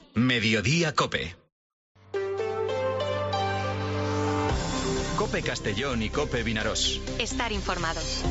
Mediodía Cope. Cope Castellón y Cope Vinarós. Estar informados.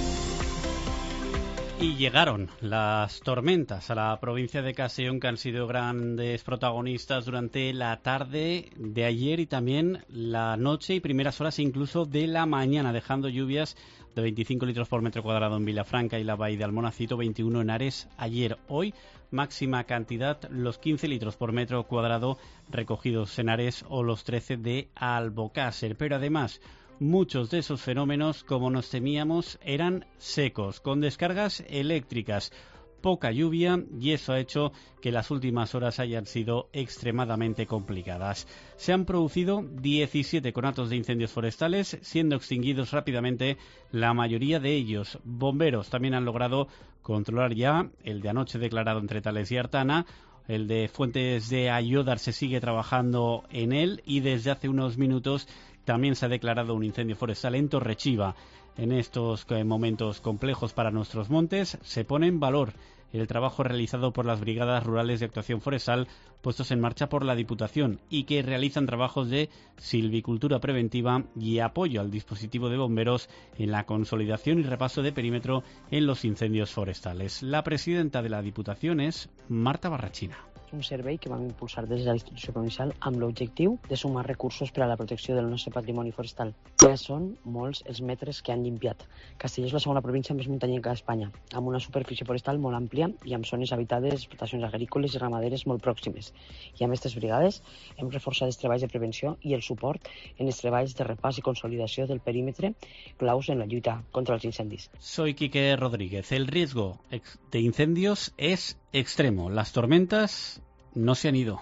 Y llegaron las tormentas a la provincia de Castellón, que han sido grandes protagonistas durante la tarde de ayer y también la noche y primeras horas incluso de la mañana, dejando lluvias de 25 litros por metro cuadrado en Vilafranca y la Bahía de Almonacito, 21 en Ares ayer. Hoy, máxima cantidad, los 15 litros por metro cuadrado recogidos en Ares o los 13 de Albocácer. Pero además, muchos de esos fenómenos, como nos temíamos, eran secos, con descargas eléctricas, poca lluvia, y eso ha hecho que las últimas horas hayan sido extremadamente complicadas. Se han producido 17 conatos de incendios forestales, siendo extinguidos rápidamente la mayoría de ellos. Bomberos también han logrado controlar ya el de anoche declarado entre Tales y Artana. El de Fuentes de Ayodar se sigue trabajando en él, y desde hace unos minutos también se ha declarado un incendio forestal en Torrechiva. En estos momentos complejos para nuestros montes se pone en valor el trabajo realizado por las brigadas rurales de actuación forestal puestos en marcha por la Diputación y que realizan trabajos de silvicultura preventiva y apoyo al dispositivo de bomberos en la consolidación y repaso de perímetro en los incendios forestales. La presidenta de la Diputación es Marta Barrachina. Un servei que vam impulsar des de la institució provincial amb l'objectiu de sumar recursos per a la protecció del nostre patrimoni forestal. Ja són molts els metres que han limpiat. Castelló és la segona província més muntanyenca d'Espanya, amb una superfície forestal molt àmplia i amb zones habitades, explotacions agrícoles i ramaderes molt pròximes. I amb aquestes brigades hem reforçat els treballs de prevenció i el suport en els treballs de repàs i consolidació del perímetre claus en la lluita contra els incendis. Soy Quique Rodríguez. El riesgo de incendios es extremo. Las tormentas no se han ido.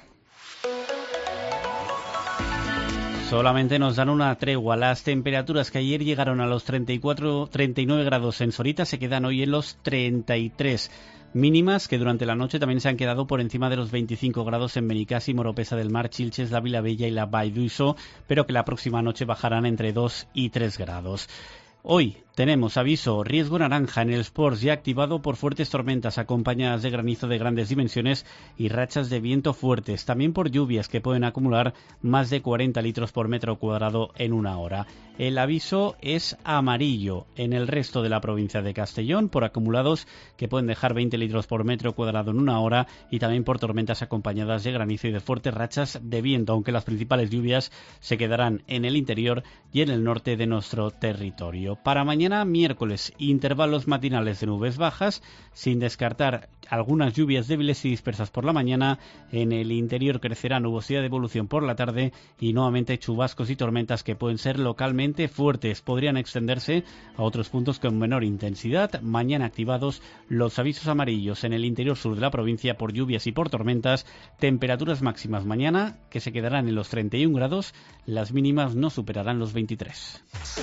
Solamente nos dan una tregua. Las temperaturas que ayer llegaron a los 39 grados en Sorita se quedan hoy en los 33. Mínimas que durante la noche también se han quedado por encima de los 25 grados en Benicàssim, Moropesa del Mar, Xilxes, la Vilavella y la Vall d'Uixó, pero que la próxima noche bajarán entre 2 y 3 grados. Hoy tenemos aviso riesgo naranja en el Sports, ya activado por fuertes tormentas acompañadas de granizo de grandes dimensiones y rachas de viento fuertes, también por lluvias que pueden acumular más de 40 litros por metro cuadrado en una hora. El aviso es amarillo en el resto de la provincia de Castellón por acumulados que pueden dejar 20 litros por metro cuadrado en una hora y también por tormentas acompañadas de granizo y de fuertes rachas de viento, aunque las principales lluvias se quedarán en el interior y en el norte de nuestro territorio. Para mañana, miércoles, intervalos matinales de nubes bajas, sin descartar algunas lluvias débiles y dispersas por la mañana. En el interior crecerá nubosidad de evolución por la tarde y nuevamente chubascos y tormentas que pueden ser localmente fuertes. Podrían extenderse a otros puntos con menor intensidad. Mañana activados los avisos amarillos en el interior sur de la provincia por lluvias y por tormentas. Temperaturas máximas mañana que se quedarán en los 31 grados. Las mínimas no superarán los 23.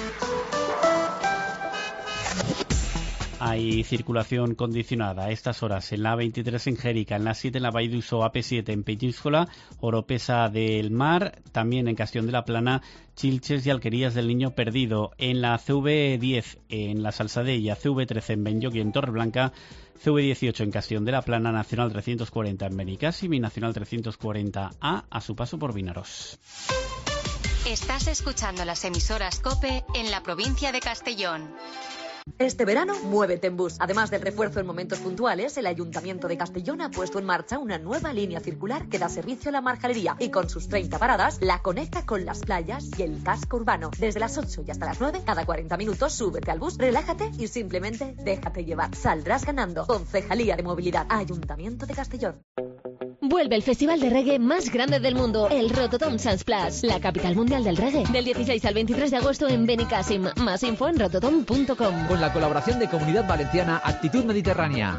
Hay circulación condicionada a estas horas en la A23 en Jérica, en la 7 en la Vall d'Uixó, AP7 en Peñíscola, Oropesa del Mar, también en Castellón de la Plana, Xilxes y Alquerías del Niño Perdido, en la CV10 en la Salsadella, CV13 en Benlloc y en Torreblanca, CV18 en Castellón de la Plana, Nacional 340 en Benicàssim y Nacional 340A a su paso por Vinarós. Estás escuchando las emisoras COPE en la provincia de Castellón. Este verano, muévete en bus. Además del refuerzo en momentos puntuales, el Ayuntamiento de Castellón ha puesto en marcha una nueva línea circular que da servicio a la marjalería y con sus 30 paradas la conecta con las playas y el casco urbano. Desde las 8 y hasta las 9, cada 40 minutos, súbete al bus, relájate y simplemente déjate llevar. Saldrás ganando. Concejalía de Movilidad, Ayuntamiento de Castellón. Vuelve el festival de reggae más grande del mundo, el Rototom Sunsplash, la capital mundial del reggae, del 16 al 23 de agosto en Benicàssim. Más info en rototom.com. Con la colaboración de Comunidad Valenciana Actitud Mediterránea.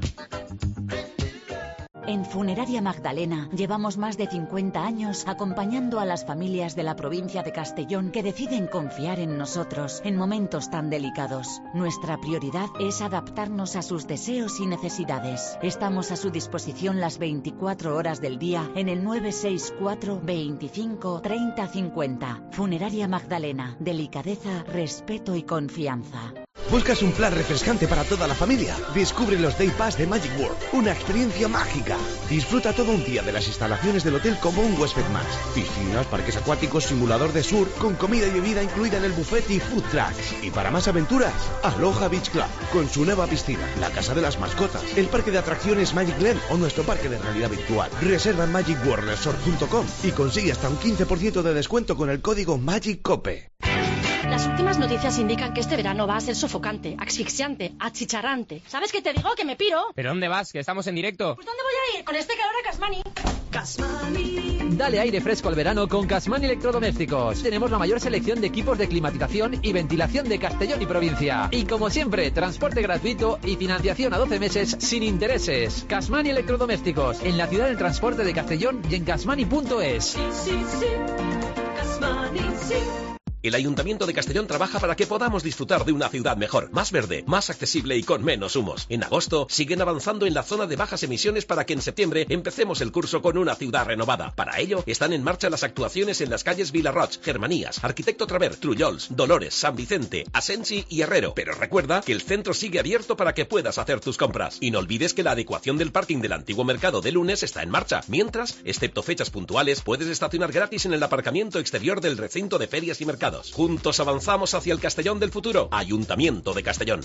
En Funeraria Magdalena llevamos más de 50 años acompañando a las familias de la provincia de Castellón que deciden confiar en nosotros en momentos tan delicados. Nuestra prioridad es adaptarnos a sus deseos y necesidades. Estamos a su disposición las 24 horas del día en el 964 25 30 50. Funeraria Magdalena. Delicadeza, respeto y confianza. ¿Buscas un plan refrescante para toda la familia? Descubre los Day Pass de Magic World, una experiencia mágica. Disfruta todo un día de las instalaciones del hotel como un huésped más. Piscinas, parques acuáticos, simulador de surf, con comida y bebida incluida en el buffet y food trucks. Y para más aventuras, Aloha Beach Club, con su nueva piscina, la casa de las mascotas, el parque de atracciones Magic Land o nuestro parque de realidad virtual. Reserva en magicworldresort.com y consigue hasta un 15% de descuento con el código MAGICCOPE. Las últimas noticias indican que este verano va a ser sofocante, asfixiante, achicharrante. ¿Sabes qué te digo? ¡Que me piro! ¿Pero dónde vas? Que estamos en directo. Pues ¿dónde voy a ir? Con este calor a Casmani. Casmani. Dale aire fresco al verano con Casmani Electrodomésticos. Tenemos la mayor selección de equipos de climatización y ventilación de Castellón y provincia. Y como siempre, transporte gratuito y financiación a 12 meses sin intereses. Casmani Electrodomésticos, en la ciudad del transporte de Castellón y en casmani.es. Sí. Casmani, sí. El Ayuntamiento de Castellón trabaja para que podamos disfrutar de una ciudad mejor, más verde, más accesible y con menos humos. En agosto siguen avanzando en la zona de bajas emisiones para que en septiembre empecemos el curso con una ciudad renovada. Para ello están en marcha las actuaciones en las calles Vilarroch, Germanías, Arquitecto Traver, Trullols, Dolores, San Vicente, Asensi y Herrero. Pero recuerda que el centro sigue abierto para que puedas hacer tus compras. Y no olvides que la adecuación del parking del antiguo mercado de lunes está en marcha. Mientras, excepto fechas puntuales, puedes estacionar gratis en el aparcamiento exterior del recinto de ferias y mercados. Juntos avanzamos hacia el Castellón del futuro. Ayuntamiento de Castellón.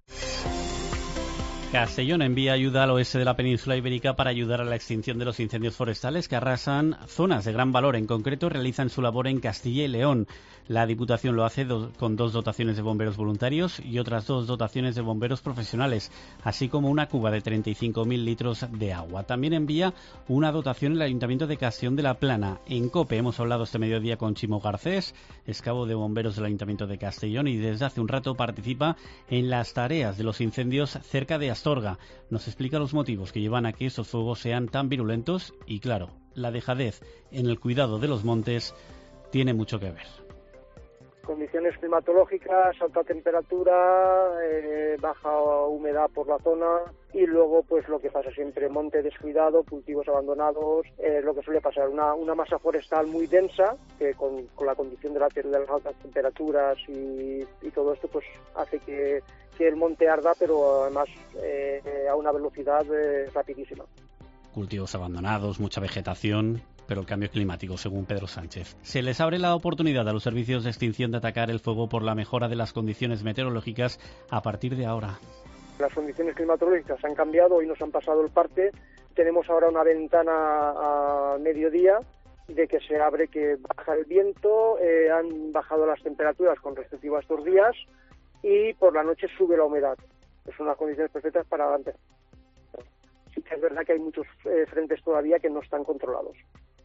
Castellón envía ayuda al oeste de la península ibérica para ayudar a la extinción de los incendios forestales que arrasan zonas de gran valor. En concreto, realizan su labor en Castilla y León. La Diputación lo hace con 2 dotaciones de bomberos voluntarios y otras 2 dotaciones de bomberos profesionales, así como una cuba de 35.000 litros de agua. También envía una dotación el Ayuntamiento de Castellón de la Plana. En COPE hemos hablado este mediodía con Chimo Garcés, ex cabo de bomberos del Ayuntamiento de Castellón, y desde hace un rato participa en las tareas de los incendios cerca de Astorga. Nos explica los motivos que llevan a que estos fuegos sean tan virulentos y, claro, la dejadez en el cuidado de los montes tiene mucho que ver. Condiciones climatológicas, alta temperatura, baja humedad por la zona y luego pues lo que pasa siempre, monte descuidado, cultivos abandonados, lo que suele pasar, una masa forestal muy densa que con la condición de las altas temperaturas y todo esto pues hace que el monte arda, pero además a una velocidad rapidísima. Cultivos abandonados, mucha vegetación, pero el cambio climático, según Pedro Sánchez. Se les abre la oportunidad a los servicios de extinción de atacar el fuego por la mejora de las condiciones meteorológicas a partir de ahora. Las condiciones climatológicas han cambiado, hoy nos han pasado el parte. Tenemos ahora una ventana a mediodía de que se abre, que baja el viento, han bajado las temperaturas con respecto a estos días y por la noche sube la humedad. Son unas condiciones perfectas para empezar. Sí que es verdad que hay muchos frentes todavía que no están controlados.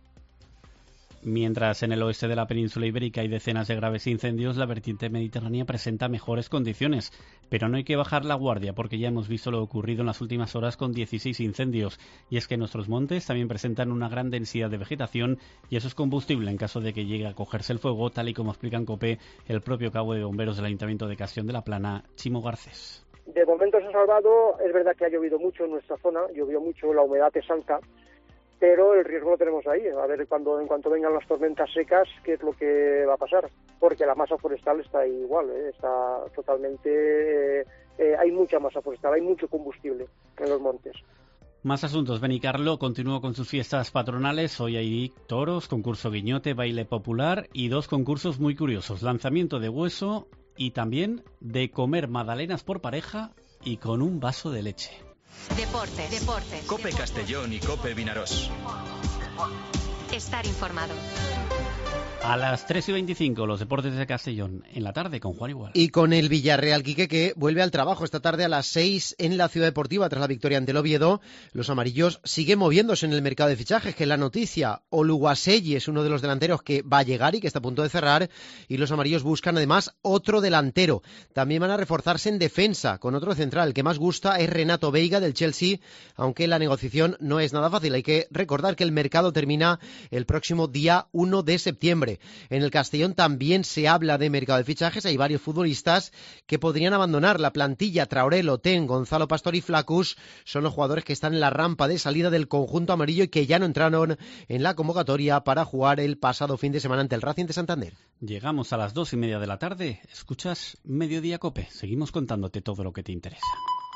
Mientras en el oeste de la península ibérica hay decenas de graves incendios, la vertiente mediterránea presenta mejores condiciones. Pero no hay que bajar la guardia porque ya hemos visto lo ocurrido en las últimas horas con 16 incendios. Y es que nuestros montes también presentan una gran densidad de vegetación y eso es combustible en caso de que llegue a cogerse el fuego, tal y como explica en COPE el propio cabo de bomberos del Ayuntamiento de Castellón de la Plana, Chimo Garcés. De momento se ha salvado, es verdad que ha llovido mucho en nuestra zona, llovió mucho, la humedad es alta, pero el riesgo lo tenemos ahí, a ver en cuanto vengan las tormentas secas, qué es lo que va a pasar, porque la masa forestal está igual, está totalmente, hay mucha masa forestal, hay mucho combustible en los montes. Más asuntos. Benicarló continúa con sus fiestas patronales. Hoy hay toros, concurso guiñote, baile popular y 2 concursos muy curiosos, lanzamiento de hueso y también de comer magdalenas por pareja y con un vaso de leche. Deportes. COPE Castellón y COPE Vinarós. Estar informado. A las 3:25, los deportes de Castellón, en la tarde con Juan Igual. Y con el Villarreal, Quique, que vuelve al trabajo esta tarde a las 6 en la Ciudad Deportiva tras la victoria ante el Oviedo. Los amarillos siguen moviéndose en el mercado de fichajes, que es la noticia. Oluwaseyi es uno de los delanteros que va a llegar y que está a punto de cerrar, y los amarillos buscan además otro delantero. También van a reforzarse en defensa con otro central. El que más gusta es Renato Veiga del Chelsea, aunque la negociación no es nada fácil. Hay que recordar que el mercado termina el próximo día 1 de septiembre. En el Castellón también se habla de mercado de fichajes. Hay varios futbolistas que podrían abandonar la plantilla. Traoré, Lotén, Gonzalo Pastor y Flacus son los jugadores que están en la rampa de salida del conjunto amarillo y que ya no entraron en la convocatoria para jugar el pasado fin de semana ante el Racing de Santander. Llegamos a las 2:30 de la tarde. Escuchas Mediodía COPE. Seguimos contándote todo lo que te interesa.